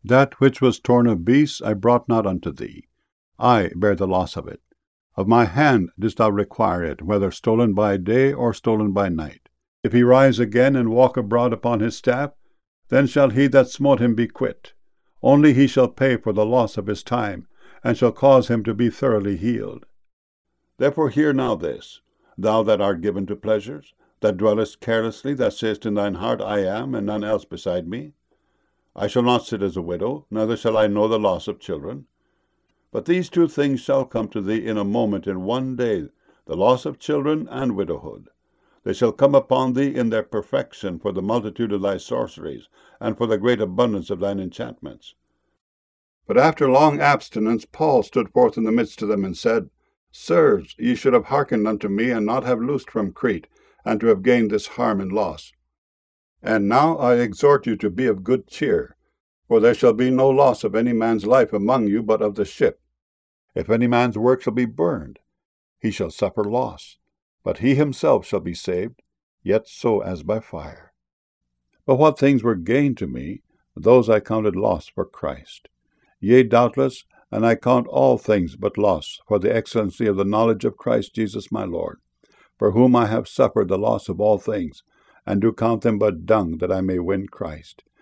That which was torn of beasts I brought not unto thee. I bear the loss of it. Of my hand didst thou require it, whether stolen by day or stolen by night. If he rise again and walk abroad upon his staff, then shall he that smote him be quit. Only he shall pay for the loss of his time, and shall cause him to be thoroughly healed. Therefore hear now this, thou that art given to pleasures, that dwellest carelessly, that sayest in thine heart, I am, and none else beside me. I shall not sit as a widow, neither shall I know the loss of children. But these two things shall come to thee in a moment, in one day, the loss of children and widowhood. They shall come upon thee in their perfection for the multitude of thy sorceries, and for the great abundance of thine enchantments. But after long abstinence Paul stood forth in the midst of them, and said, Sirs, ye should have hearkened unto me, and not have loosed from Crete, and to have gained this harm and loss. And now I exhort you to be of good cheer, for there shall be no loss of any man's life among you, but of the ship. If any man's work shall be burned, he shall suffer loss, but he himself shall be saved, yet so as by fire. But what things were gain to me, those I counted loss for Christ. Yea, doubtless, and I count all things but loss, for the excellency of the knowledge of Christ Jesus my Lord, for whom I have suffered the loss of all things, and do count them but dung, that I may win Christ,